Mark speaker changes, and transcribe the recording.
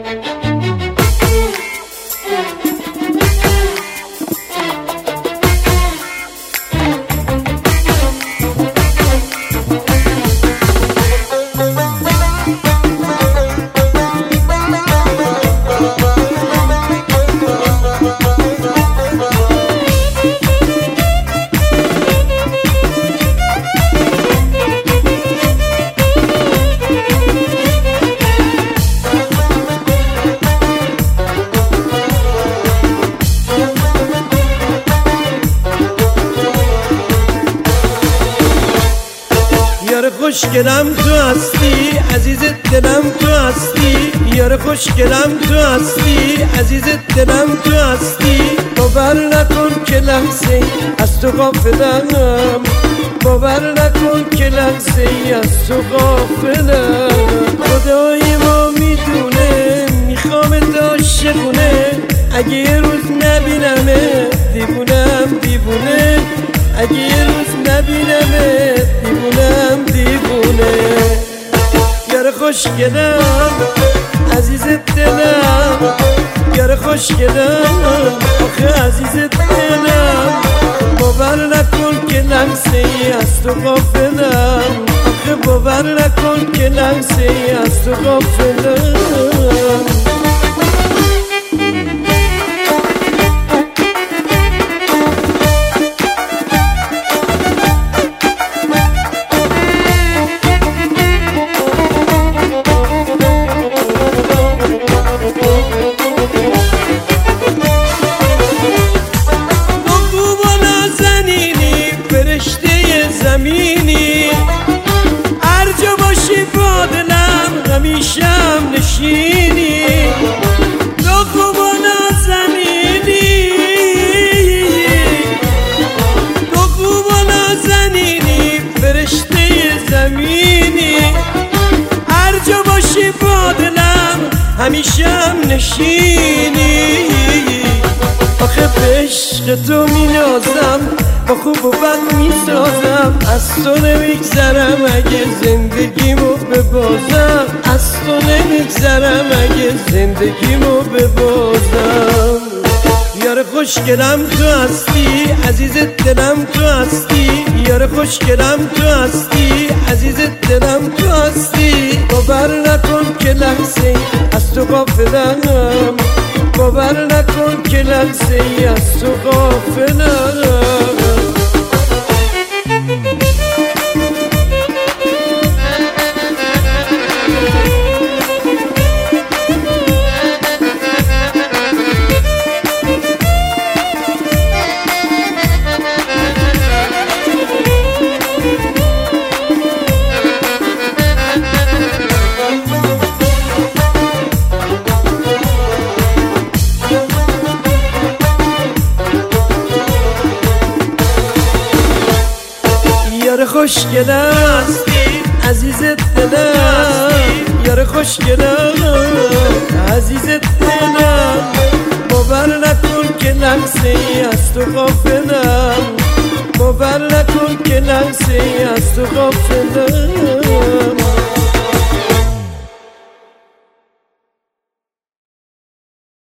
Speaker 1: خوشگلم تو هستی عزیز دلم تو هستی یار خوشگلم تو هستی عزیز دلم تو هستی باور نکن که لحظه از تو غافلم باور نکن که لحظه از تو غافلم خدای ما میدونه میخوام عاشقونه اگه یه روز نبینمه دیوونم دیوونه اگه یه روز نبینمه دیوونم دیوونه یار خوشگلم عزیز دلم یار خوشگلم آخه عزیز دلم باور نکن که لحظه ای از تو غافلم آخه باور نکن که لحظه ای از تو غافلم هر جا باشی با دلم همیشم نشینی تو خوب و نازنینی تو خوب و نازنینی فرشته زمینی هر جا باشی با دلم همیشم نشینی آخه به عشق تو مینازم با خوب و بد میسازم از تو نمیگذرم اگه زندگیمو ببازم از تو نمیگذرم اگه زندگیمو ببازم یار خوشگلم تو هستی عزیز دلم تو هستی یار خوشگلم تو هستی عزیز دلم تو هستی باور نکن که لحظه از تو غافلم باور نکن که لحظه از تو غافلم یار خوشگلم عزیز دلم یار خوشگلم عزیز دلم باور نکن که لحظه ای از تو غافلم باور نکن که لحظه ای از تو غافلم